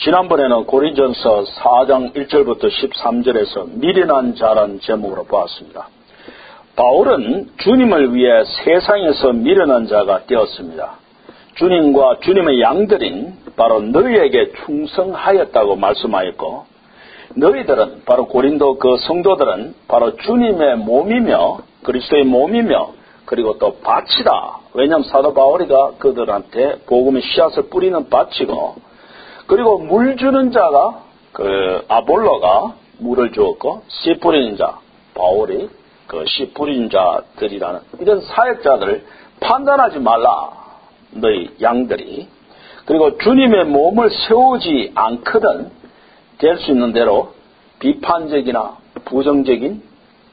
지난번에는 고린전서 4장 1절부터 13절에서 미련한 자란 제목으로 보았습니다. 바울은 주님을 위해 세상에서 미련한 자가 되었습니다. 주님과 주님의 양들인 바로 너희에게 충성하였다고 말씀하였고, 너희들은 바로 고린도 그 성도들은 바로 주님의 몸이며 그리스도의 몸이며 그리고 또 밭이다. 왜냐하면 사도 바울이가 그들한테 복음의 씨앗을 뿌리는 밭이고, 그리고 물 주는 자가 그 아볼로가 물을 주었고, 씨 뿌리는 자 바울이 그 씨 뿌리는 자들이라는 이런 사역자들을 판단하지 말라. 너희 양들이. 그리고 주님의 몸을 세우지 않거든 될 수 있는 대로 비판적이나 부정적인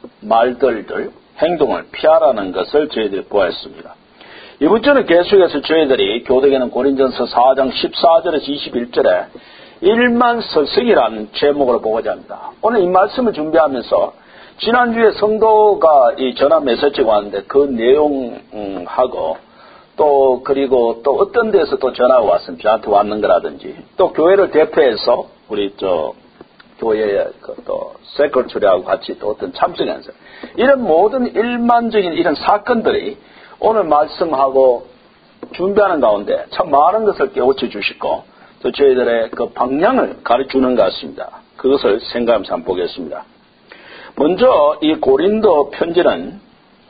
말들들 행동을 피하라는 것을 저희들이 보았습니다. 이번 주는 계속해서 저희들이 교독에는 고린전서 4장 14절에서 21절에 일만설성이라는 제목으로 보고자 합니다. 오늘 이 말씀을 준비하면서 지난주에 성도가 이 전화 메시지가 왔는데 그 내용하고 또 그리고 또 어떤 데서 또 전화가 왔으면 저한테 왔는 거라든지 또 교회를 대표해서 우리 교회의 또 세크리터리하고 같이 또 어떤 참석해서 이런 모든 일반적인 이런 사건들이 오늘 말씀하고 준비하는 가운데 참 많은 것을 깨우쳐 주시고 또 저희들의 그 방향을 가르쳐주는 것 같습니다. 그것을 생각하면서 한번 보겠습니다. 먼저 이 고린도 편지는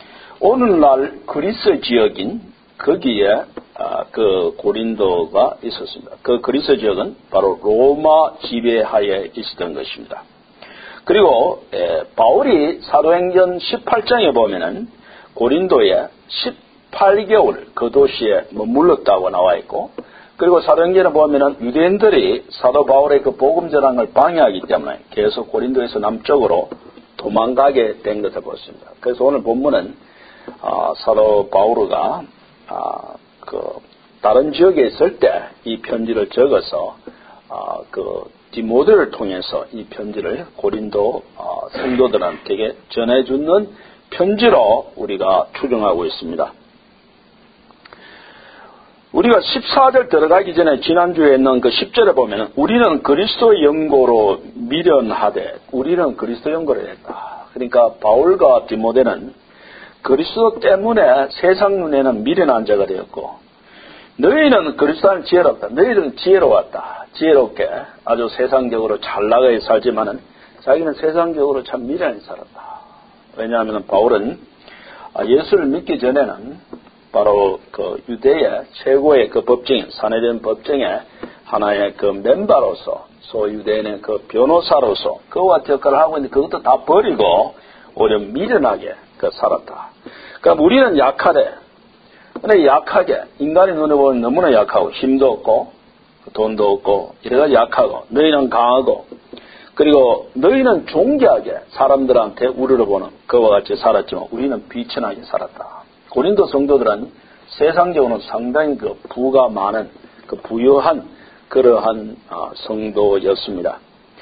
오늘날 그리스 지역인 거기에 그 고린도가 있었습니다. 그 그리스 지역은 바로 로마 지배하에 있었던 것입니다. 그리고 바울이 사도행전 18장에 보면은 고린도에 18개월 그 도시에 머물렀다고 나와 있고, 그리고 사도행전에 보면은 유대인들이 사도 바울의 그 복음 전환을 방해하기 때문에 계속 고린도에서 남쪽으로 도망가게 된 것을 보습니다. 그래서 오늘 본문은 사도 바울가 다른 지역에 있을 때 이 편지를 적어서 그 디모데를 통해서 이 편지를 고린도 성도들한테 전해주는 편지로 우리가 추정하고 있습니다. 우리가 14절 들어가기 전에 지난주에 있는 그 10절에 보면 우리는 그리스도의 연고로 미련하되 우리는 그리스도 연고로 했다. 그러니까 바울과 디모데는 그리스도 때문에 세상 눈에는 미련한 자가 되었고, 너희는 그리스도는 지혜롭다. 너희들은 지혜로웠다. 지혜롭게 아주 세상적으로 잘 나가게 살지만은 자기는 세상적으로 참 미련히 살았다. 왜냐하면 바울은 예수를 믿기 전에는 바로 그 유대의 최고의 그 법정, 사내된 법정의 하나의 그 멤버로서 소유대인의 그 변호사로서 그와 역할을 하고 있는데 그것도 다 버리고 오히려 미련하게 그 살았다. 그러니까 우리는 약하되, 근데 약하게 인간의 눈에 보면 너무나 약하고 힘도 없고 돈도 없고 이래가지고 약하고, 너희는 강하고, 그리고 너희는 존귀하게 사람들한테 우러러 보는 그와 같이 살았지만 우리는 비천하게 살았다. 고린도 성도들은 세상적으로는 상당히 그 부가 많은 그 부유한 그러한 성도였습니다.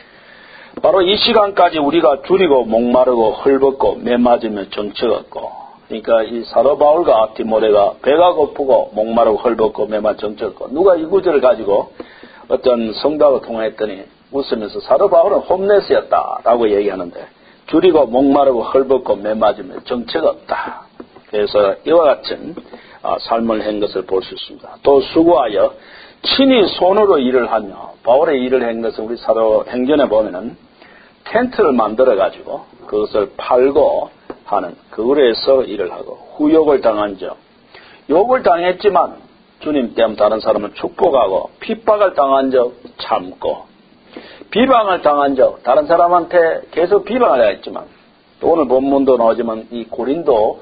바로 이 시간까지 우리가 줄이고 목마르고 헐벗고 매맞으며 정처없고, 그러니까 이 사도 바울과 디모데가 배가 고프고 목마르고 헐벗고 매맞 정처없고, 누가 이 구절을 가지고 어떤 성도하고 통화했더니 웃으면서 사도 바울은 홈레스였다라고 얘기하는데, 줄이고 목마르고 헐벗고 매맞으며 정처가 없다. 그래서 이와 같은 삶을 한 것을 볼 수 있습니다. 또 수고하여 친히 손으로 일을 하며, 바울의 일을 한 것은 우리 사도행전에 보면은 텐트를 만들어 가지고 그것을 팔고 하는 그거로 해서 일을 하고, 후욕을 당한 적, 욕을 당했지만 주님 때문에 다른 사람은 축복하고, 핍박을 당한 적 참고, 비방을 당한 적 다른 사람한테 계속 비방을 했지만, 또 오늘 본문도 나오지만 이 고린도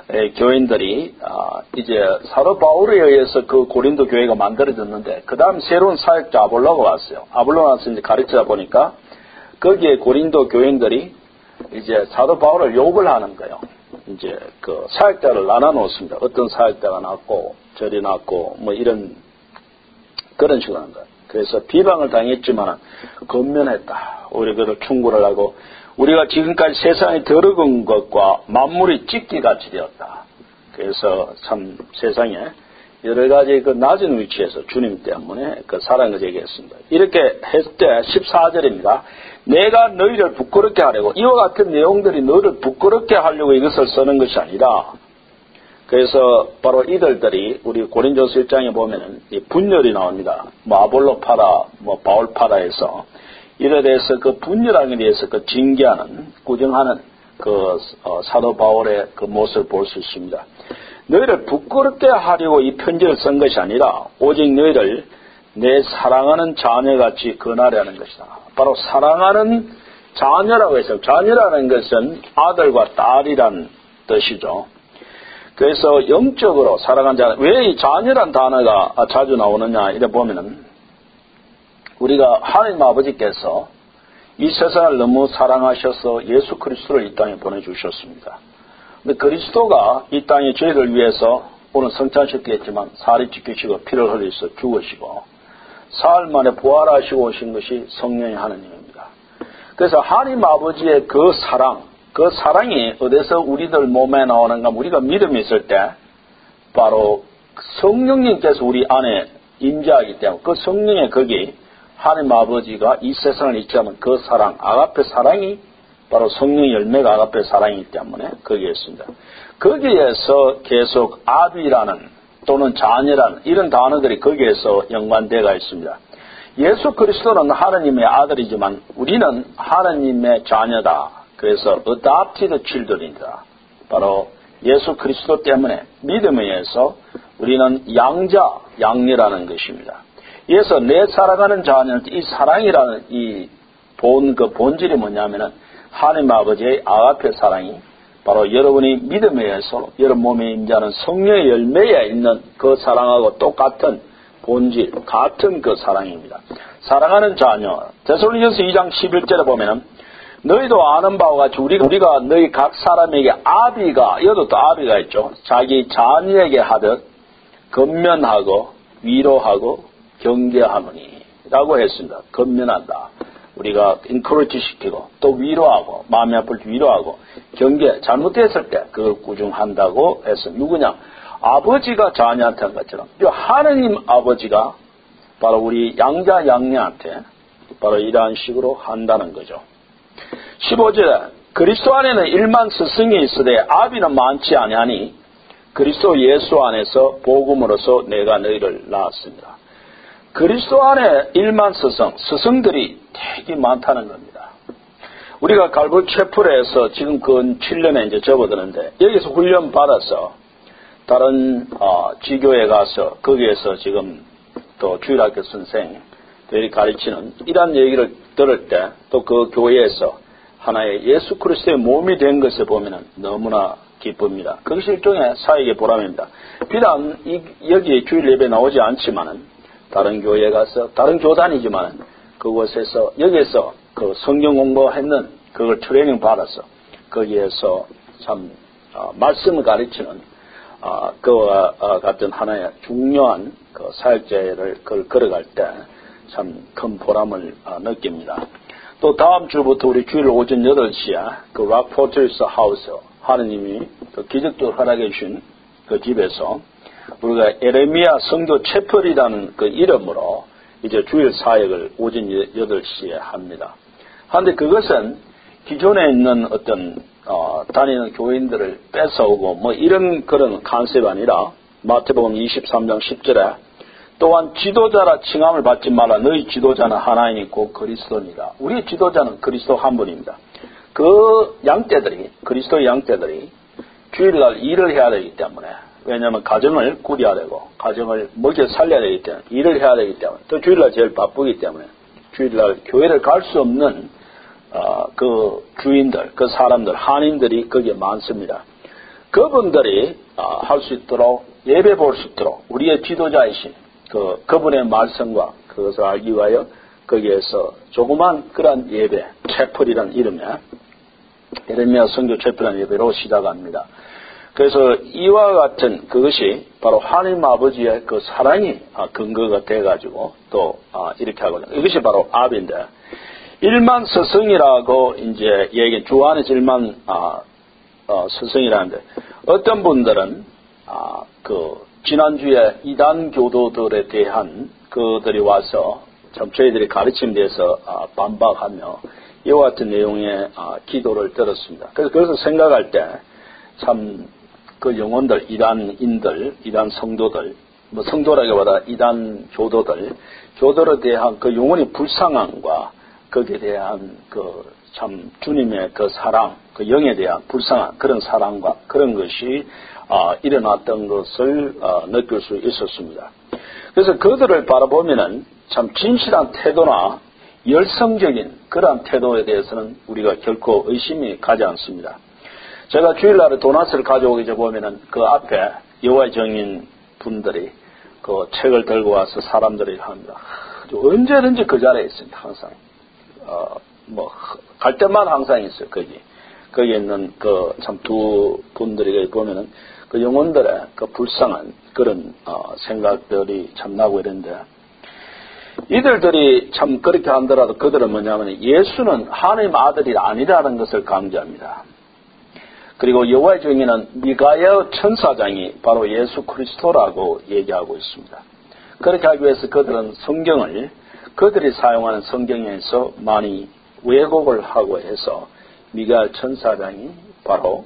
교인들이 이제 사도 바울에 의해서 그 고린도 교회가 만들어졌는데, 그 다음 새로운 사역자 아볼로가 왔어요. 아볼로가 와서 이제 가르치다 보니까 거기에 고린도 교인들이 이제 사도 바울을 욕을 하는 거예요. 이제 그 사역자를 나눠 놓습니다. 어떤 사역자가 낫고 저리 낫고 뭐 이런 그런 식으로 하는 거예요. 그래서 비방을 당했지만 건면했다. 오히려 그를 충고를 하고, 우리가 지금까지 세상에 더러운 것과 만물이 찢기같이 되었다. 그래서 참 세상에 여러 가지 그 낮은 위치에서 주님 때문에 그 사랑을 얘기했습니다. 이렇게 했을 때 14절입니다. 내가 너희를 부끄럽게 하려고, 이와 같은 내용들이 너희를 부끄럽게 하려고 이것을 쓰는 것이 아니라, 그래서 바로 이들들이 우리 고린도서 1장에 보면은 이 분열이 나옵니다. 뭐 아볼로파라, 뭐 바울파라에서 이에 대해서 그 분열함에 대해서 그 징계하는, 구정하는 그 사도 바울의 그 모습을 볼 수 있습니다. 너희를 부끄럽게 하려고 이 편지를 쓴 것이 아니라 오직 너희를 내 사랑하는 자녀같이 권하려는 것이다. 바로 사랑하는 자녀라고 해서, 자녀라는 것은 아들과 딸이란 뜻이죠. 그래서 영적으로 사랑하는 자녀, 왜 이 자녀란 단어가 자주 나오느냐 이래 보면은 우리가 하나님 아버지께서 이 세상을 너무 사랑하셔서 예수 그리스도를 이 땅에 보내주셨습니다. 근데 그리스도가 이 땅에 저희를 위해서 오늘 성찬식했지만 살이 찢기시고 피를 흘리셔서 죽으시고 사흘 만에 부활하시고 오신 것이 성령의 하나님입니다. 그래서 하나님 아버지의 그 사랑이 어디서 우리들 몸에 나오는가? 우리가 믿음이 있을 때 바로 성령님께서 우리 안에 임재하기 때문에 그 성령의 거기 하나님 아버지가 이 세상을 이치하면 그 사랑, 아가페 사랑이 바로 성령의 열매가 아가페 사랑이기 때문에 거기에 있습니다. 거기에서 계속 아비라는 또는 자녀라는 이런 단어들이 거기에서 연관되어 있습니다. 예수 그리스도는 하나님의 아들이지만 우리는 하나님의 자녀다. 그래서 adopted children이다. 바로 예수 그리스도 때문에 믿음에 의해서 우리는 양녀라는 것입니다. 이래서 내 살아가는 자녀는 이 사랑이라는 그 본질이 뭐냐면은 하나님 아버지의 아가페 사랑이 바로 여러분이 믿음에 의해서 여러분 몸에 임재하는 성령의 열매에 있는 그 사랑하고 똑같은 본질, 같은 그 사랑입니다. 사랑하는 자녀. 데살로니가서 2장 11절에 보면은 너희도 아는 바와 같이 우리가 너희 각 사람에게 아비가, 여도 또 아비가 있죠. 자기 자녀에게 하듯 건면하고 위로하고 경계하노니 라고 했습니다. 건면한다. 우리가 encourage 시키고 또 위로하고 마음이 아플 때 위로하고 경계, 잘못했을 때 그걸 꾸중한다고 해서 누구냐? 아버지가 자녀한테 한 것처럼 하나님 아버지가 바로 우리 양자 양녀한테 바로 이러한 식으로 한다는 거죠. 15절에 그리스도 안에는 1만 스승이 있으되 아비는 많지 아니하니 그리스도 예수 안에서 복음으로서 내가 너희를 낳았습니다. 그리스도 안에 1만 스승들이 되게 많다는 겁니다. 우리가 갈보 채플에서 지금 근 7년에 이제 접어드는데 여기서 훈련 받아서 다른 지교에 가서 거기에서 지금 또 주일학교 선생들이 가르치는 이런 얘기를 들을 때 또 그 교회에서 하나의 예수 그리스도의 몸이 된 것을 보면 너무나 기쁩니다. 그것이 일종의 사역의 보람입니다. 비단 여기 주일 예배 나오지 않지만은 다른 교회에 가서 다른 교단이지만 그곳에서 여기에서 그 성경 공부했는 그걸 트레이닝 받아서 거기에서 참 말씀을 가르치는 그와 같은 하나의 중요한 그 사역자를 걸어갈 때 참 큰 보람을 느낍니다. 또 다음 주부터 우리 주일 오전 8시에 그 락포터스 하우스 하느님이 그 기적적으로 허락해 주신 그 집에서 우리가 에레미야 성교 채플이라는 그 이름으로 이제 주일 사역을 오전 8시에 합니다. 그런데 그것은 기존에 있는 어떤 다니는 교인들을 뺏어오고 뭐 이런 그런 컨셉이 아니라 마태복음 23장 10절에 또한 지도자라 칭함을 받지 마라. 너희 지도자는 하나님이 곧 그리스도니라. 우리의 지도자는 그리스도 한 분입니다. 그 양떼들이 그리스도의 양떼들이 주일날 일을 해야 되기 때문에 왜냐하면 가정을 꾸려야 되고 가정을 먹여 살려야 되기 때문에 일을 해야 되기 때문에 또 주일날 제일 바쁘기 때문에 주일날 교회를 갈 수 없는 그 주인들, 그 사람들, 한인들이 거기에 많습니다. 그분들이 할 수 있도록 예배 볼 수 있도록 우리의 지도자이신 그분의 말씀과 그것을 알기 위하여 거기에서 조그만 그런 예배, 채플이라는 이름에 에레미야 성교 채플이라는 예배로 시작합니다. 그래서 이와 같은 그것이 바로 하나님 아버지의 그 사랑이 근거가 돼가지고 또 이렇게 하거든요. 이것이 바로 아비인데 1만 스승이라고 이제 얘기 주 안에서 1만 스승이라는데 어떤 분들은 그 지난주에 이단 교도들에 대한 그들이 와서 참 저희들이 가르침에 대해서 반박하며 이와 같은 내용의 기도를 들었습니다. 그래서 생각할 때 참 그 영혼들, 이단인들, 이단 성도들, 뭐 성도라기보다 이단 교도들에 대한 그 영혼의 불쌍함과 거기에 대한 그 참 주님의 그 사랑, 그 영에 대한 불쌍한 그런 사랑과 그런 것이 일어났던 것을 느낄 수 있었습니다. 그래서 그들을 바라보면은 참 진실한 태도나 열성적인 그러한 태도에 대해서는 우리가 결코 의심이 가지 않습니다. 제가 주일날에 도나스를 가져오기 전에 보면은 그 앞에 여호와의 증인 분들이 그 책을 들고 와서 사람들이 합니다. 언제든지 그 자리에 있습니다. 항상 갈 때만 항상 있어요. 거기 있는 그 참 두 분들이 보면은 그 영혼들의 그 불쌍한 그런 생각들이 참 나고 이런데, 이들이 참 그렇게 한더라도 그들은 뭐냐면 예수는 하나님 아들이 아니라는 것을 강조합니다. 그리고 여호와의 증인은 미가야 천사장이 바로 예수 그리스도라고 얘기하고 있습니다. 그렇게 하기 위해서 그들은 성경을 그들이 사용하는 성경에서 많이 왜곡을 하고 해서 미가야 천사장이 바로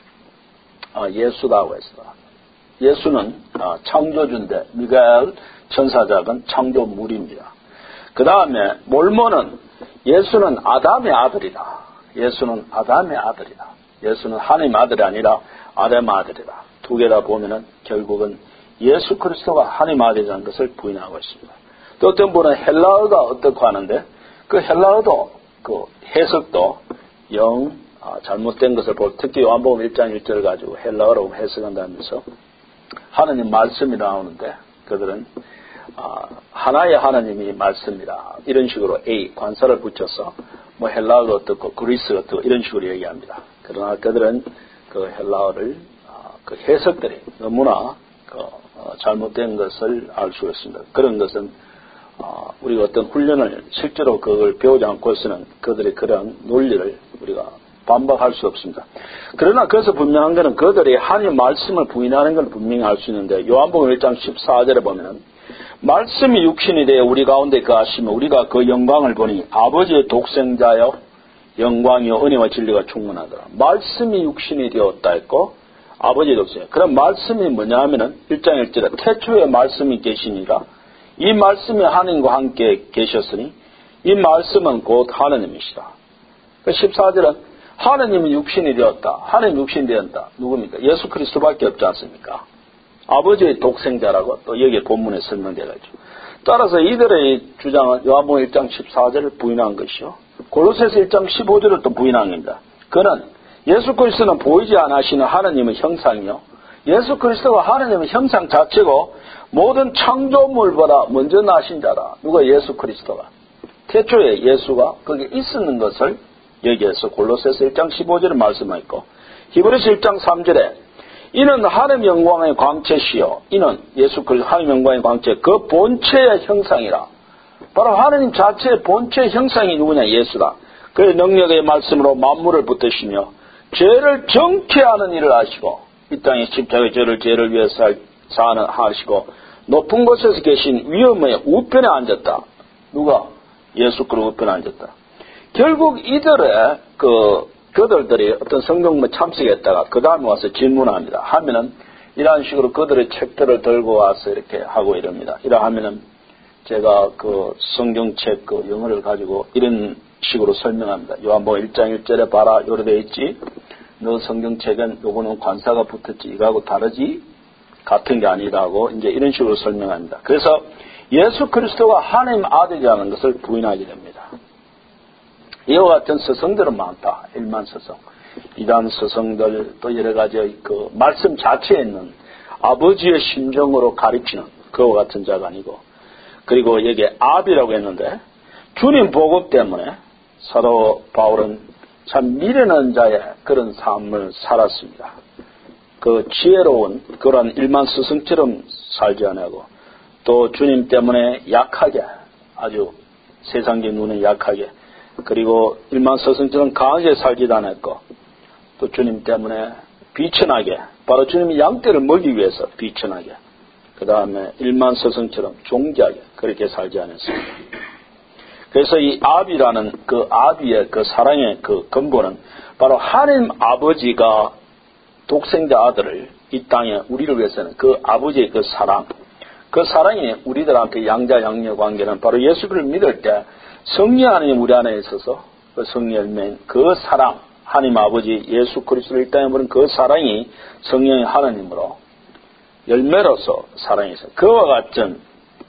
예수라고 했습니다. 예수는 창조주인데 미가야 천사장은 창조물입니다. 그 다음에 몰모는 예수는 아담의 아들이다. 예수는 아담의 아들이다. 예수는 하나님 아들이 아니라 아담의 아들이다. 두 개다 보면은 결국은 예수 그리스도가 하나님 아들이라는 것을 부인하고 있습니다. 또 어떤 분은 헬라어가 어떻고 하는데 그 헬라어도 그 해석도 영 잘못된 것을 볼, 특히 요한복음 1장 1절을 가지고 헬라어로 해석한다면서 하나님 말씀이 나오는데 그들은 하나의 하나님이 말씀이다. 이런 식으로 관사를 붙여서 뭐 헬라어가 어떻고 그리스가 어떻고 이런 식으로 얘기합니다. 그러나 그들은 그 헬라어를 그 해석들이 너무나 잘못된 것을 알 수 있습니다. 그런 것은 우리가 어떤 훈련을 실제로 그걸 배우지 않고서는 그들의 그런 논리를 우리가 반박할 수 없습니다. 그러나 그래서 분명한 것은 그들이 하나님의 말씀을 부인하는 걸 분명히 알 수 있는데, 요한복음 1장 14절에 보면은 말씀이 육신이 되어 우리 가운데 거하시며 우리가 그 영광을 보니 아버지의 독생자여 영광이요 은혜와 진리가 충만하더라. 말씀이 육신이 되었다 했고 아버지의 독생자. 그럼 말씀이 뭐냐 하면은 1장 1절에 태초에 말씀이 계시니라. 이 말씀이 하나님과 함께 계셨으니 이 말씀은 곧 하나님이시다. 14절은 하나님은 육신이 되었다. 하나님 육신이 되었다. 누굽니까? 예수 그리스도밖에 없지 않습니까? 아버지의 독생자라고 또 여기에 본문에 설명되어 있죠. 따라서 이들의 주장은 요한복음 1장 14절을 부인한 것이요. 골로새서 1장 15절을 또 부인한 겁니다. 그는 예수 그리스도는 보이지 않으시는 하나님의 형상이요. 예수 그리스도가 하나님의 형상 자체고 모든 창조물보다 먼저 나신 자다. 누가? 예수 그리스도가. 태초에 예수가 거기에 있었는 것을 여기에서 골로새서 1장 15절에 말씀하였고, 히브리서 1장 3절에 이는 하나님 영광의 광채시요. 이는 예수 그리스도 하나님 영광의 광채, 그 본체의 형상이라. 바로 하나님 자체의 본체의 형상이 누구냐? 예수다. 그의 능력의 말씀으로 만물을 붙드시며 죄를 정케하는 일을 하시고 이 땅에 십자가의 죄를 위해서 하시고 높은 곳에서 계신 위엄의 우편에 앉았다. 누가? 예수 그리스도 우편에 앉았다. 결국 이들의 그들이 어떤 성경문 참석했다가 그 다음에 와서 질문합니다. 하면은 이러한 식으로 그들의 책들을 들고 와서 이렇게 하고 이럽니다. 이러 하면은 제가 그 성경책 그 영어를 가지고 이런 식으로 설명합니다. 요한복음 1장 1절에 봐라 요래 되어 있지. 너 성경책은 요거는 관사가 붙었지. 이거하고 다르지. 같은 게 아니라고 이제 이런 식으로 설명합니다. 그래서 예수 그리스도가 하나님 아들이라는 것을 부인하게 됩니다. 이와 같은 서성들은 많다. 일만 서성, 이단 서성들, 또 여러 가지 그 말씀 자체에 있는 아버지의 심정으로 가르치는 그와 같은 자가 아니고, 그리고 여기에 압이라고 했는데 주님 복음 때문에 사도 바울은 참 미련한 자의 그런 삶을 살았습니다. 그 지혜로운 그런 일만 스승처럼 살지 않고 또 주님 때문에 약하게, 아주 세상의 눈에 약하게, 그리고 일만 스승처럼 강하게 살지도 않았고 또 주님 때문에 비천하게, 바로 주님이 양떼를 먹이기 위해서 비천하게 그 다음에 일만 서성처럼 존귀하게 그렇게 살지 않았습니다. 그래서 이 아비라는 그 아비의 그 사랑의 그 근본은 바로 하나님 아버지가 독생자 아들을 이 땅에 우리를 위해서는 그 아버지의 그 사랑, 그 사랑이 우리들한테 양자 양녀 관계는 바로 예수를 믿을 때 성령 하나님 우리 안에 있어서 그 성령 열매인 그 사랑, 하나님 아버지 예수 그리스도를 이 땅에 보낸 그 사랑이 성령의 하나님으로 열매로서 사랑이 있어요. 그와 같은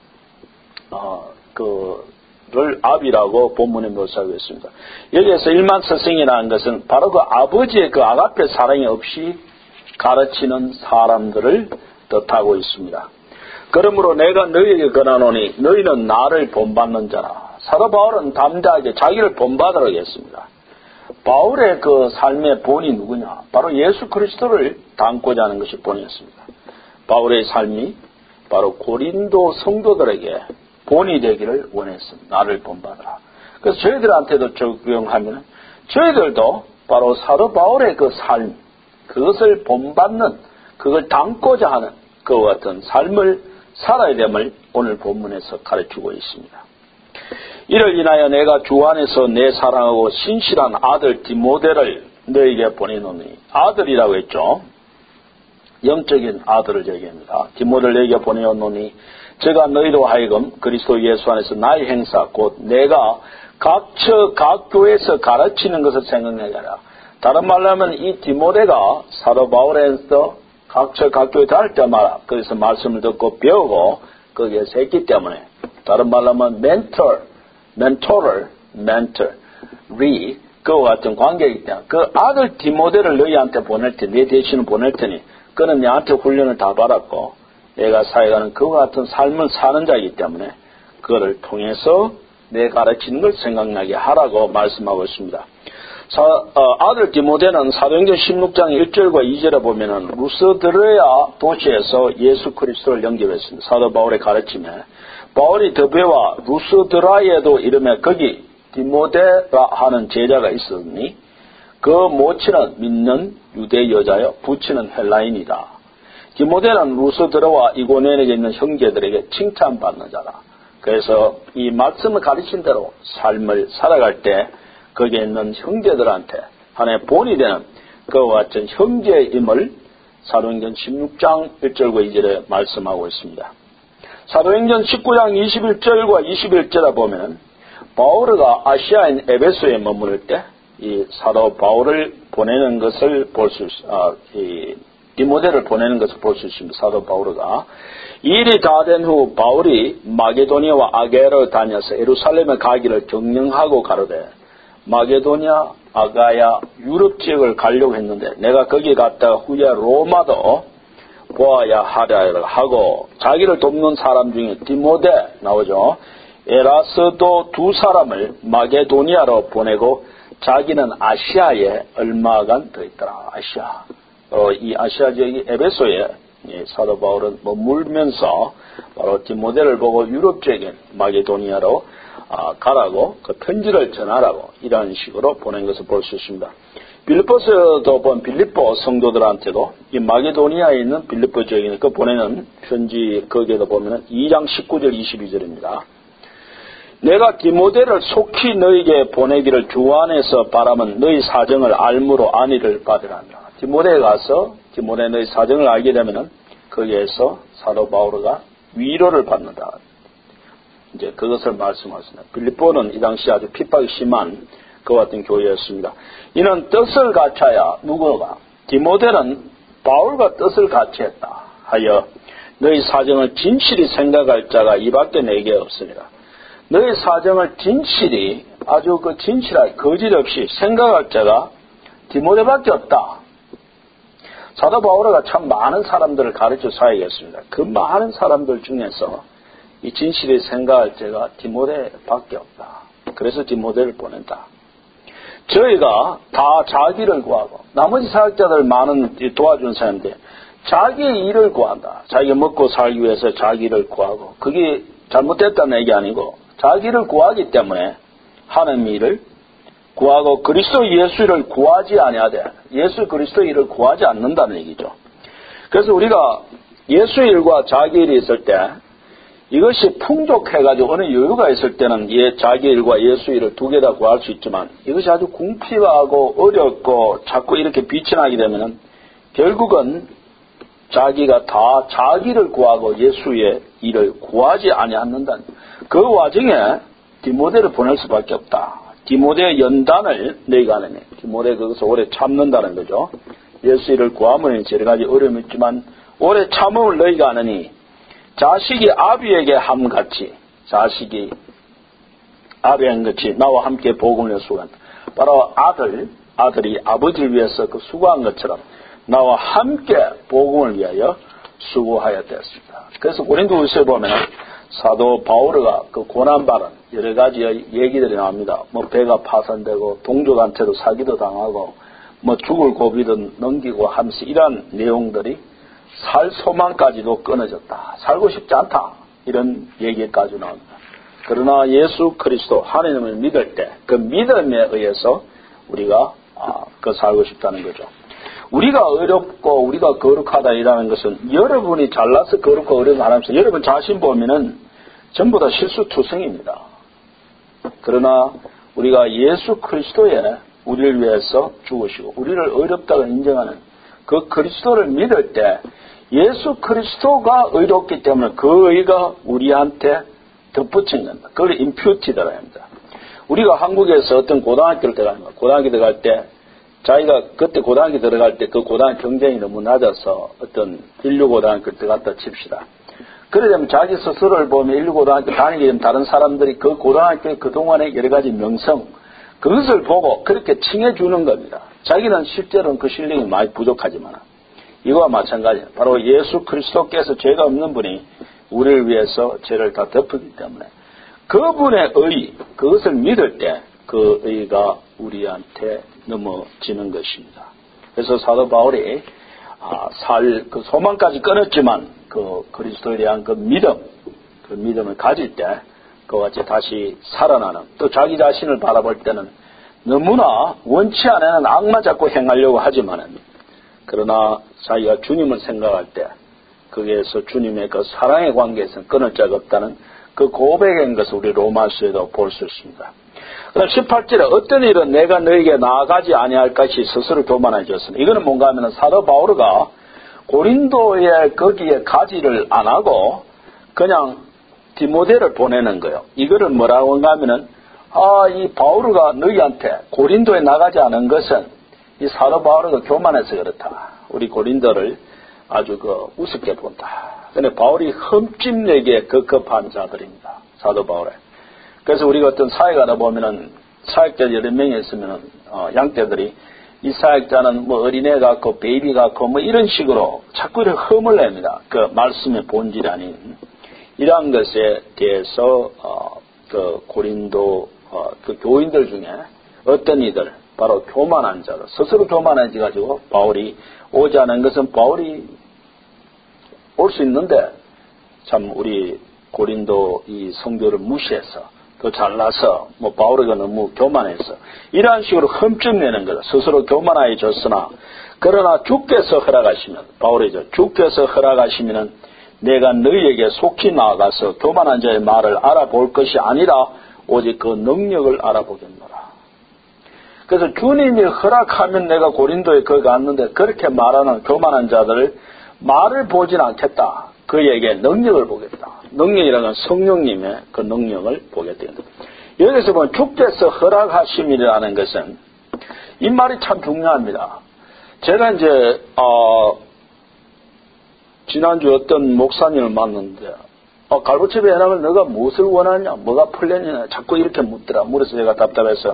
그를 아비라고 본문에 묘사하고 있습니다. 여기에서 일만서성이라는 것은 바로 그 아버지의 그 아가페 사랑이 없이 가르치는 사람들을 뜻하고 있습니다. 그러므로 내가 너희에게 권하노니 너희는 나를 본받는 자라. 사도 바울은 담대하게 자기를 본받으라고 했습니다. 바울의 그 삶의 본이 누구냐? 바로 예수 그리스도를 닮고자 하는 것이 본이었습니다. 바울의 삶이 바로 고린도 성도들에게 본이 되기를 원했습니다. 나를 본받으라. 그래서 저희들한테도 적용하면 저희들도 바로 사도 바울의 그 삶, 그것을 본받는, 그걸 닮고자 하는 그와 같은 삶을 살아야 됨을 오늘 본문에서 가르치고 있습니다. 이를 인하여 내가 주 안에서 내 사랑하고 신실한 아들 디모데를 너에게 보내노니, 아들이라고 했죠. 영적인 아들을 얘기합니다. 디모데를 너에게 보내노니 제가 너희로 하여금 그리스도 예수 안에서 나의 행사 곧 내가 각 교회에서 가르치는 것을 생각하게 하라. 다른 말로 하면 이 디모데가 사도 바울에서 각 교회 다닐 때마다 거기서 말씀을 듣고 배우고 거기에서 했기 때문에, 다른 말로 하면 그와 같은 관계이기 때문에 그 아들 디모데를 너희한테 보낼 테, 내 대신을 보낼 테니 그는 내한테 훈련을 다 받았고 내가 사역하는 그와 같은 삶을 사는 자이기 때문에 그거를 통해서 내 가르치는 걸 생각나게 하라고 말씀하고 있습니다. 아들 디모데는 사도행전 16장 1절과 2절에 보면은 루스드레아 도시에서 예수 그리스도를 영접했습니다. 사도 바울의 가르침에 바울이 더베와 루스드라에도 이름에 거기 디모데라 하는 제자가 있었니 그 모친은 믿는 유대 여자여 부친은 헬라인이다. 디모데는 루스드라와 이고니온에 있는 형제들에게 칭찬받는 자다. 그래서 이 말씀을 가르친 대로 삶을 살아갈 때 거기에 있는 형제들한테 하나의 본이 되는 그와 같은 형제임을 사도행전 16장 1절과 2절에 말씀하고 있습니다. 사도행전 19장 21절과 21절에 보면 바울가 아시아인 에베소에 머무를 때 이 사도 바울을 보내는 것을 디모데를 보내는 것을 볼 수 있습니다. 사도 바울가 일이 다 된 후 바울이 마게도니아와 아가야로 다녀서 예루살렘에 가기를 경영하고 가로되 마게도니아, 아가야, 유럽 지역을 가려고 했는데 내가 거기 갔다가 후에 로마도 보아야 하랴 하고 자기를 돕는 사람 중에 디모데 나오죠. 에라스도 두 사람을 마게도니아로 보내고 자기는 아시아에 얼마간 더 있더라. 아시아. 이 아시아 지역이 에베소에 사도 바울은 머물면서 바로 디모데를 보고 유럽 지역인 마게도니아로 가라고 그 편지를 전하라고 이런 식으로 보낸 것을 볼 수 있습니다. 빌립보서도 본 빌립보 성도들한테도 이 마게도니아에 있는 빌립보 지역에 그 보내는 편지 거기에도 보면 2장 19절 22절입니다. 내가 디모데를 속히 너에게 보내기를 주 안에서 바라면 너희 사정을 알므로 안위를 받으란다. 디모데에 가서 디모데 너희 사정을 알게 되면은 거기에서 사도 바울가 위로를 받는다. 이제 그것을 말씀하십니다. 빌립보는 이 당시 아주 핍박이 심한 그와 같은 교회였습니다. 이는 뜻을 같이하여 누구가 디모데는 바울과 뜻을 같이했다 하여 너희 사정을 진실히 생각할 자가 이밖에 내게 없으니라. 너희 사정을 진실히 아주 그 진실하게 거짓 없이 생각할 자가 디모데밖에 없다. 사도 바울가 참 많은 사람들을 가르쳐 사야겠습니다. 그 많은 사람들 중에서 이 진실히 생각할 자가 디모데밖에 없다. 그래서 디모데를 보낸다. 저희가 다 자기를 구하고 나머지 사역자들 많은 도와준 사람인데 자기의 일을 구한다. 자기가 먹고 살기 위해서 자기를 구하고 그게 잘못됐다는 얘기 아니고 자기를 구하기 때문에 하는 일을 구하고 그리스도 예수를 구하지 아니하되 예수 그리스도 일을 구하지 않는다는 얘기죠. 그래서 우리가 예수 일과 자기 일이 있을 때 이것이 풍족해가지고 어느 여유가 있을 때는 자기 일과 예수 일을 두 개 다 구할 수 있지만 이것이 아주 궁핍하고 어렵고 자꾸 이렇게 빛이 나게 되면은 결국은 자기가 다 자기를 구하고 예수의 일을 구하지 아니하는다는 그 와중에 디모데를 보낼 수밖에 없다. 디모데의 연단을 너희가 하느니 디모데 그것을 오래 참는다는 거죠. 예수 일을 구하면 여러 가지 어려움이 있지만 오래 참음을 너희가 하느니 자식이 아비에게 함같이 자식이 아비한같이 나와 함께 복음을 수고한다. 바로 아들이 아버지를 위해서 그 수고한 것처럼 나와 함께 복음을 위하여 수고하였습니다. 그래서 고린도후서에 보면 사도 바울가 그 고난받은 여러 가지 얘기들이 나옵니다. 뭐 배가 파손되고 동족한테도 사기도 당하고 뭐 죽을 고비도 넘기고 하면서 이런 내용들이 살 소망까지도 끊어졌다. 살고 싶지 않다. 이런 얘기까지 나옵니다. 그러나 예수 그리스도 하나님을 믿을 때 그 믿음에 의해서 우리가 그 살고 싶다는 거죠. 우리가 어렵고 우리가 거룩하다이라는 것은 여러분이 잘나서 거룩하고 어려운 하나님께서 여러분 자신 보면은 전부 다 실수투성입니다. 그러나 우리가 예수 그리스도에 우리를 위해서 죽으시고 우리를 어렵다고 인정하는 그 그리스도를 믿을 때 예수 그리스도가 의롭기 때문에 그 의가 우리한테 덧붙인 겁니다. 그걸 임퓨티드라 합니다. 우리가 한국에서 어떤 고등학교를 들어갑니다. 고등학교 들어갈 때 자기가 그때 고등학교 들어갈 때 그 고등학교 경쟁이 너무 낮아서 어떤 인류고등학교를 들어갔다 칩시다. 그러려면 자기 스스로를 보면 인류고등학교 다니게 되면 다른 사람들이 그 고등학교의 그동안의 여러 가지 명성 그것을 보고 그렇게 칭해주는 겁니다. 자기는 실제로는 그 실력이 많이 부족하지만 이거와 마찬가지예요. 바로 예수 그리스도께서 죄가 없는 분이 우리를 위해서 죄를 다 덮었기 때문에 그분의 의, 그것을 믿을 때 그 의가 우리한테 넘어지는 것입니다. 그래서 사도 바울이 그 소망까지 끊었지만 그 그리스도에 대한 그 믿음을 가질 때 그와 같이 다시 살아나는 또 자기 자신을 바라볼 때는 너무나 원치 않는 악만 자꾸 행하려고 하지만은 그러나 자기가 주님을 생각할 때 거기에서 주님의 그 사랑의 관계에서는 끊을 자가 없다는 그 고백인 것을 우리 로마서에도 볼 수 있습니다. 그다음 18절에 어떤 일은 내가 너에게 나아가지 아니할 것이 스스로 교만해졌으니 이거는 뭔가 하면 사도 바울가 고린도에 거기에 가지를 안 하고 그냥 디모데를 보내는 거예요. 이거를 뭐라고 한가 하면은 이 바울가 너희한테 고린도에 나가지 않은 것은 이 사도 바울가 교만해서 그렇다. 우리 고린도를 아주 우습게 본다. 근데 바울이 흠집내기에 급급한 자들입니다. 사도 바울에. 그래서 우리가 어떤 사회가 하다 보면은 사역자 여러 명이 있으면은 양떼들이 이 사역자는 뭐 어린애 같고 베이비 같고 뭐 이런 식으로 자꾸 이렇게 흠을 냅니다. 그 말씀의 본질이 아닌 이러한 것에 대해서 그 고린도 그 교인들 중에 어떤 이들 바로 교만한 자들 스스로 교만해져 가지고 바울이 오지 않은 것은 바울이 올 수 있는데 참 우리 고린도 이 성도를 무시해서 더 잘나서 뭐 바울이가 너무 교만해서 이러한 식으로 흠집내는 거다. 스스로 교만해졌으나 그러나 주께서 허락하시면 바울이죠. 주께서 허락하시면은 내가 너희에게 속히 나아가서 교만한 자의 말을 알아볼 것이 아니라 오직 그 능력을 알아보겠노라. 그래서 주님이 허락하면 내가 고린도에 거기 갔는데 그렇게 말하는 교만한 자들을 말을 보진 않겠다. 그에게 능력을 보겠다. 능력이라는 건 성령님의 그 능력을 보게 된다. 여기서 보면 주께서 허락하심이라는 것은 이 말이 참 중요합니다. 제가 이제 지난주 어떤 목사님을 만났는데 갈보집에 해나면 너가 무엇을 원하냐 뭐가 풀렸냐 자꾸 이렇게 묻더라. 물어서 제가 답답해서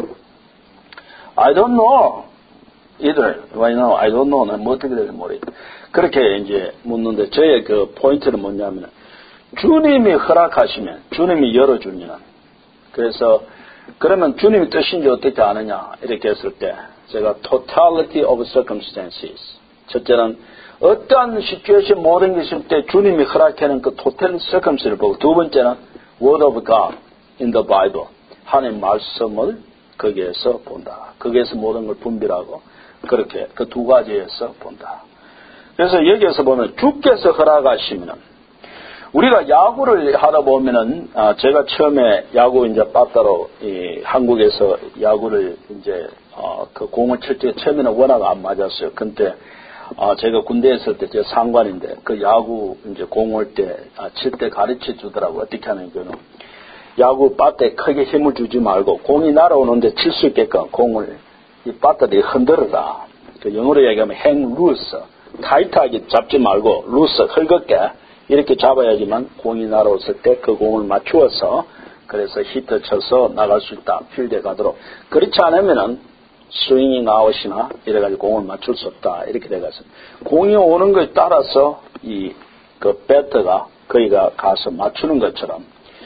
I don't know. either. Right now, I don't know. 난 뭐 어떻게 될지 모르겠다. 그렇게 이제 묻는데 저의 그 포인트는 뭐냐면 주님이 허락하시면 주님이 열어주면 그래서 그러면 주님의 뜻인지 어떻게 아느냐 이렇게 했을 때 제가 totality of circumstances 첫째는 어떠한 시츄에이션 모든 게 있을 때 주님이 허락하는 그 total circumstance를 보고 두 번째는 word of God in the Bible 하나님 말씀을 거기에서 본다. 거기에서 모든 걸 분별하고 그렇게 그 두 가지에서 본다. 그래서 여기에서 보면 주께서 허락하시면 우리가 야구를 하다 보면은 제가 처음에 야구 이제 빠따로 한국에서 야구를 이제 그 공을 칠 때 처음에는 워낙 안 맞았어요. 근데 제가 군대에 있을 때 제 상관인데 그 야구 이제 공 올 때 칠 때 가르쳐 주더라고요. 어떻게 하는 거는 야구 빠따에 크게 힘을 주지 말고 공이 날아오는데 칠 수 있게끔 공을 이 빠따에 흔들어라. 그 영어로 얘기하면 hang loose, 타이트하게 잡지 말고 loose, 헐겁게 이렇게 잡아야지만 공이 날아왔을 때 그 공을 맞추어서 그래서 히트 쳐서 나갈 수 있다. 필드에 가도록. 그렇지 않으면은 스윙이 아웃이나 이래가지고 공을 맞출 수 없다. 이렇게 돼가서 공이 오는 것에 따라서 그 배터가 거기가 가서 맞추는 것처럼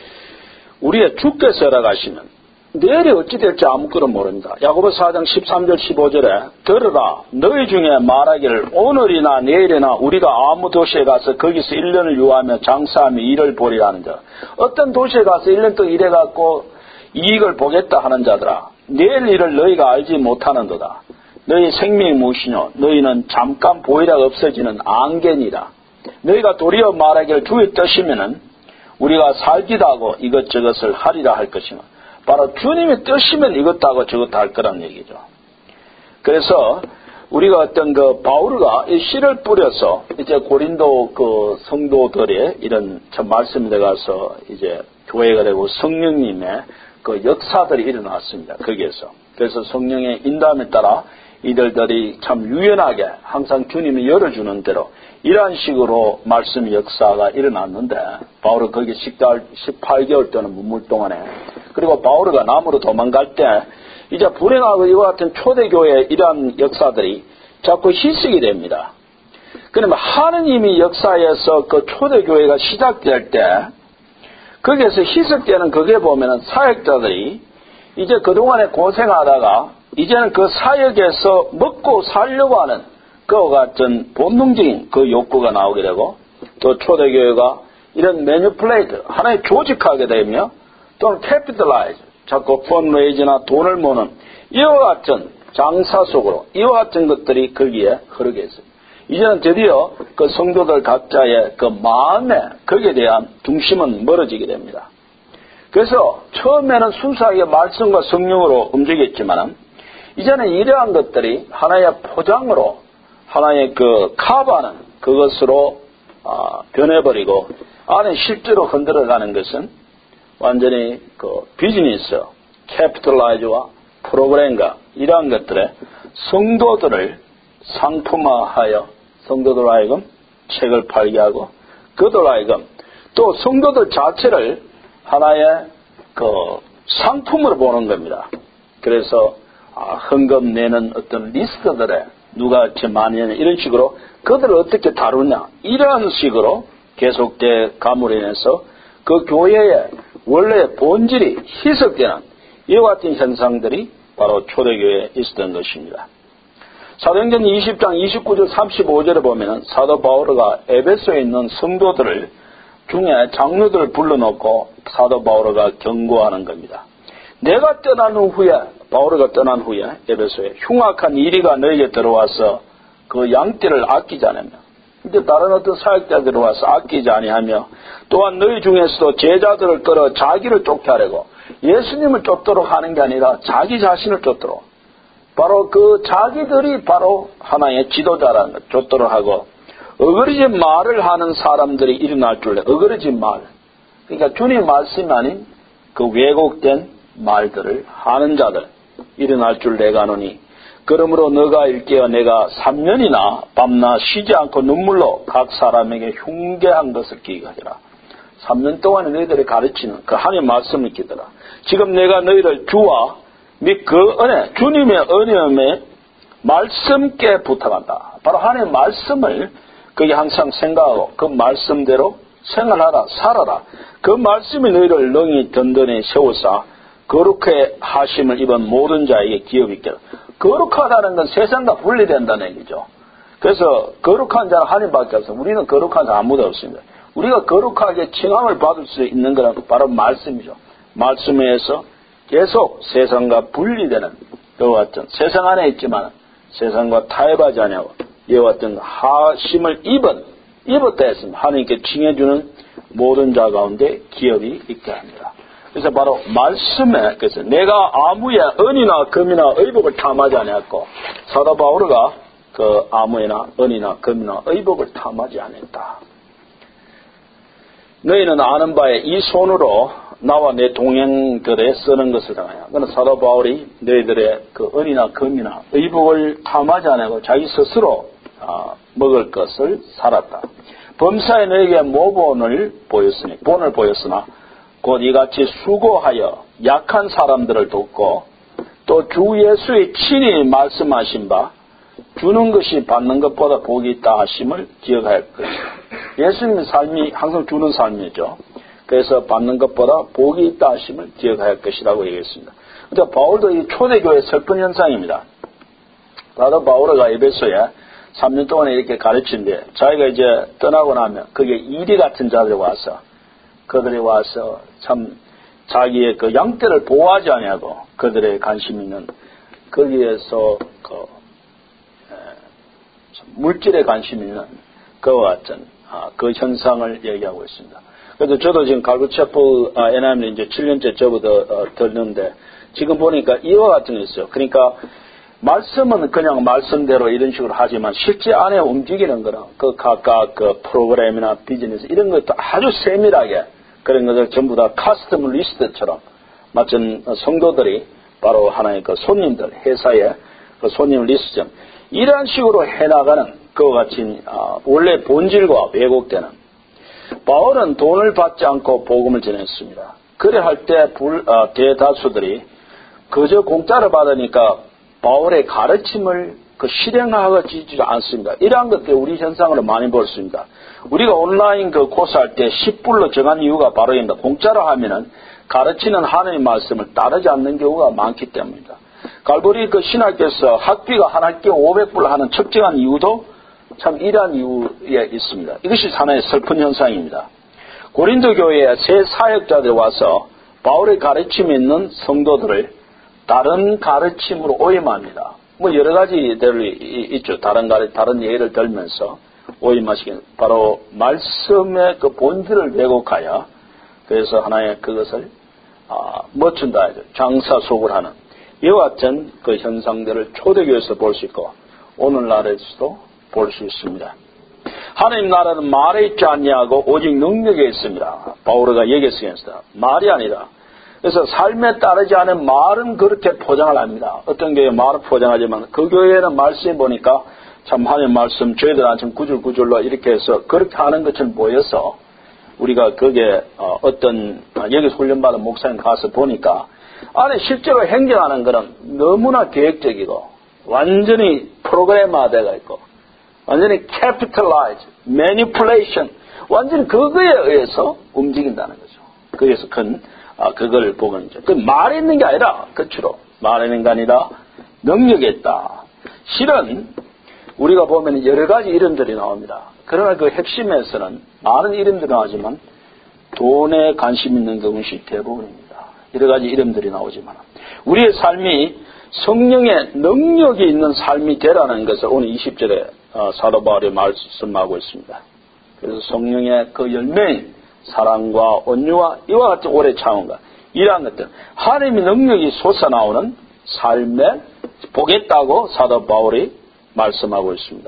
우리의 주께서 허락하시면 내일이 어찌 될지 아무것도 모릅니다. 야고보서 4장 13절 15절에 들으라 너희 중에 말하기를 오늘이나 내일이나 우리가 아무 도시에 가서 거기서 1년을 유하며 장사하며 일을 보리라 하는 자 어떤 도시에 가서 1년 동안 일해갖고 이익을 보겠다 하는 자들아 내일 일을 너희가 알지 못하는도다. 너희 생명이 무엇이뇨 너희는 잠깐 보이다가 없어지는 안개니라. 너희가 도리어 말하기를 주의 뜻이면은 우리가 살기도 하고 이것저것을 하리라 할 것이며 바로 주님의 뜻이면 이것도 하고 저것도 할 거란 얘기죠. 그래서 우리가 어떤 그 바울가 이 씨를 뿌려서 이제 고린도 그 성도들의 이런 참 말씀에 가서 이제 교회가 되고 성령님의 그 역사들이 일어났습니다. 거기에서. 그래서 성령의 인도함에 따라 이들이 참 유연하게 항상 주님이 열어주는 대로 이러한 식으로 말씀 역사가 일어났는데 바울은 거기 18개월 동안 문물 동안에 그리고 바울가 남으로 도망갈 때 이제 불행하고 이와 같은 초대교회의 이러한 역사들이 자꾸 희석이 됩니다. 그러면 하느님이 역사에서 그 초대교회가 시작될 때 거기에서 희석되는 그게 보면은 사역자들이 이제 그동안에 고생하다가 이제는 그 사역에서 먹고 살려고 하는 그와 같은 본능적인 그 욕구가 나오게 되고 또 초대교회가 이런 매니플레이트 하나의 조직하게 되며 또는 캐피탈라이즈 자꾸 펀레이즈나 돈을 모는 이와 같은 장사 속으로 이와 같은 것들이 거기에 흐르게 했어요. 이제는 드디어 그 성도들 각자의 그 마음에 거기에 대한 중심은 멀어지게 됩니다. 그래서 처음에는 순수하게 말씀과 성령으로 움직였지만 이제는 이러한 것들이 하나의 포장으로 하나의 그 커버는 그것으로 변해버리고 안에 실제로 흔들어가는 것은 완전히 그 비즈니스, 캐피탈라이즈와 프로그램과 이러한 것들에 성도들을 상품화하여 성도들 하여금 책을 팔게 하고 그들 하여금 또 성도들 자체를 하나의 그 상품으로 보는 겁니다. 그래서 헌금 내는 어떤 리스트들에 누가 제일 많이 하냐 이런 식으로 그들을 어떻게 다루냐 이러한 식으로 계속돼 감으로 인해서 그 교회의 원래 본질이 희석되는 이와 같은 현상들이 바로 초대교회에 있었던 것입니다. 사도행전 20장 29절 35절에 보면 사도 바오로가 에베소에 있는 성도들을 중에 장로들을 불러놓고 사도 바오로가 경고하는 겁니다. 내가 떠난 후에 바오로가 떠난 후에 에베소에 흉악한 이리가 너에게 들어와서 그 양떼를 아끼지 않으며 이제 다른 어떤 사역자들이 들어와서 아끼지 아니하며 또한 너희 중에서도 제자들을 끌어 자기를 쫓게 하려고 예수님을 쫓도록 하는 게 아니라 자기 자신을 쫓도록 바로 그 자기들이 바로 하나의 지도자라는 것 쫓도록 하고 어그러진 말을 하는 사람들이 일어날 줄래 어그러진 말 그러니까 주님 말씀이 아닌 그 왜곡된 말들을 하는 자들 일어날 줄 내가 아노니 그러므로 너가 일깨어 내가 3년이나 밤낮 쉬지 않고 눈물로 각 사람에게 흉계한 것을 기억하리라. 3년 동안에 너희들이 가르치는 그 하나님의 말씀을 기더라. 지금 내가 너희를 주와 및 그 은혜 주님의 은혜에 말씀께 부탁한다. 바로 하나님의 말씀을 그게 항상 생각하고 그 말씀대로 생활하라 살아라. 그 말씀이 너희를 능히 든든히 세우사 거룩해 하심을 입은 모든 자에게 기업 있게 하라. 거룩하다는 건 세상과 분리된다는 얘기죠. 그래서 거룩한 자는 하나님밖에 없어요. 우리는 거룩한 자 아무도 없습니다. 우리가 거룩하게 칭함을 받을 수 있는 건 바로 말씀이죠. 말씀에 의해서 계속 세상과 분리되는 그와 같은 세상 안에 있지만 세상과 타협하지 아니하고 이와 같은 하심을 입었다 했습니다. 하나님께 칭해주는 모든 자 가운데 기업이 있게 합니다. 그래서 바로 말씀에, 그래서 내가 아무의 은이나 금이나 의복을 탐하지 아니했고, 사도 바울가 그 아무에나 은이나 금이나 의복을 탐하지 않았다. 너희는 아는 바에 이 손으로 나와 내 동행들에 쓰는 것을 당하여. 그는 사도 바울이 너희들의 그 은이나 금이나 의복을 탐하지 않고 자기 스스로 먹을 것을 살았다. 범사에 너에게 모본을 보였으나 곧 이같이 수고하여 약한 사람들을 돕고 또 주 예수의 친히 말씀하신 바 주는 것이 받는 것보다 복이 있다 하심을 기억할 것이다. 예수님의 삶이 항상 주는 삶이죠. 그래서 받는 것보다 복이 있다 하심을 기억할 것이라고 얘기했습니다. 그러니까 바울도 이 초대교회의 슬픈 현상입니다. 나도 바울가 에베소에 3년 동안 이렇게 가르치는데 자기가 이제 떠나고 나면 그게 이리 같은 자들이 와서 그들이 와서 참 자기의 그 양떼를 보호하지 아니하고 그들의 관심 있는 거기에서 물질에 관심 있는 그와 같은 그 현상을 얘기하고 있습니다. 그래서 저도 지금 갈구체프 NIM을 이제 7년째 저부터 듣는데 지금 보니까 이와 같은 게 있어요. 그러니까 말씀은 그냥 말씀대로 이런 식으로 하지만 실제 안에 움직이는 거는 그 각각 그 프로그램이나 비즈니스 이런 것도 아주 세밀하게 그런 것들 전부 다 커스텀 리스트처럼 마치 성도들이 바로 하나의 그 손님들 회사의 그 손님 리스트처럼 이런 식으로 해나가는 그와 같이 원래 본질과 왜곡되는 바울은 돈을 받지 않고 복음을 전했습니다. 그래 할 때 대다수들이 그저 공짜로 받으니까 바울의 가르침을 실행하지 않습니다. 이러한 것들 우리 현상으로 많이 볼 수 있습니다. 우리가 온라인 그 코스 할 때 10불로 정한 이유가 바로 입니다. 공짜로 하면은 가르치는 하나님의 말씀을 따르지 않는 경우가 많기 때문입니다. 갈보리 그 신학교에서 학비가 한 학기에 500불 하는 특정한 이유도 참 이러한 이유에 있습니다. 이것이 하나의 슬픈 현상입니다. 고린도 교회에 새 사역자들이 와서 바울의 가르침에 있는 성도들을 다른 가르침으로 오임합니다. 뭐 여러 가지들이 있죠. 다른 예를 들면서 오임하시긴 바로 말씀의 그 본질을 왜곡하여 그래서 하나의 그것을 머천다이즈 장사속을 하는 이와 같은 그 현상들을 초대교회에서 볼 수 있고 오늘날에서도 볼 수 있습니다. 하나님 나라는 말에 있지 않냐고 오직 능력에 있습니다. 바울가 얘기했습니다. 말이 아니라 그래서 삶에 따르지 않은 말은 그렇게 포장을 합니다. 어떤 교회에 말을 포장하지만 그 교회는 말씀해 보니까 참 하나님 말씀 저희들한테 구줄구줄로 이렇게 해서 그렇게 하는 것처럼 보여서 우리가 그게 어떤 여기서 훈련받은 목사님 가서 보니까 안에 실제로 행정하는 것은 너무나 계획적이고 완전히 프로그램화되어 있고 완전히 capitalize, manipulation 완전히 그거에 의해서 움직인다는 거죠. 그래서 그걸 보고는 그 말에 있는 게 아니라 끝으로 말에 있는 게 아니라 능력에 있다. 실은 우리가 보면 여러 가지 이름들이 나옵니다. 그러나 그 핵심에서는 많은 이름들이 나오지만 돈에 관심 있는 것이 대부분입니다. 여러 가지 이름들이 나오지만 우리의 삶이 성령의 능력이 있는 삶이 되라는 것을 오늘 20절에 사도 바울이 말씀하고 있습니다. 그래서 성령의 그 열매인 사랑과 온유와 이와 같은 오래 참음과 이러한 것들 하나님의 능력이 솟아나오는 삶에 보겠다고 사도 바울이 말씀하고 있습니다.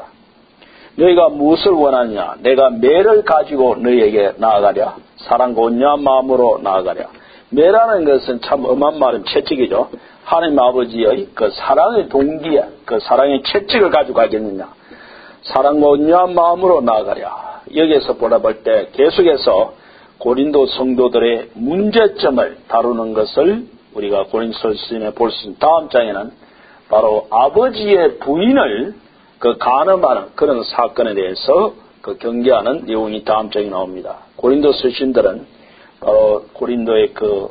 너희가 무엇을 원하느냐? 내가 매를 가지고 너희에게 나아가랴. 사랑과 온유한 마음으로 나아가랴. 매라는 것은 참 엄한 말은 채찍이죠. 하나님 아버지의 그 사랑의 동기에 그 사랑의 채찍을 가지고 가겠느냐. 사랑과 온유한 마음으로 나아가랴. 여기에서 보라볼 때 계속해서 고린도 성도들의 문제점을 다루는 것을 우리가 고린도서에 볼 수 있는 다음 장에는 바로 아버지의 부인을 그 간음하는 그런 사건에 대해서 그 경계하는 내용이 다음 장에 나옵니다. 고린도 서신들은 바로 고린도의 그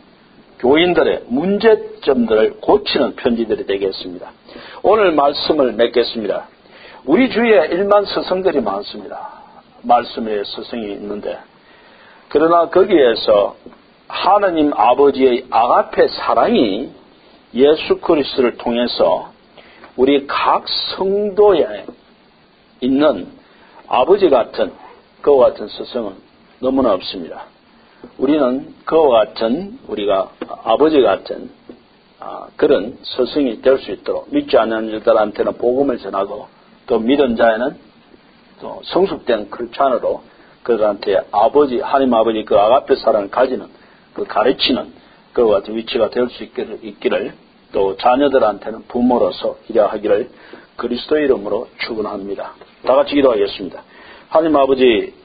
교인들의 문제점들을 고치는 편지들이 되겠습니다. 오늘 말씀을 맺겠습니다. 우리 주위에 일만 스승들이 많습니다. 말씀의 스승이 있는데 그러나 거기에서 하나님 아버지의 아가페 사랑이 예수 그리스도를 통해서 우리 각 성도의 있는 아버지 같은, 그와 같은 스승은 너무나 없습니다. 우리는 그와 같은, 우리가 아버지 같은 그런 스승이 될 수 있도록 믿지 않는 자들한테는 복음을 전하고, 또 믿은 자에는 또 성숙된 크리스찬으로 그들한테 아버지, 하나님 아버지 그 아가페 사랑을 가지는, 그 가르치는 그와 같은 위치가 될 수 있기를, 또 자녀들한테는 부모로서 일하기를 그리스도의 이름으로 축원합니다. 다 같이 기도하겠습니다. 하나님 아버지,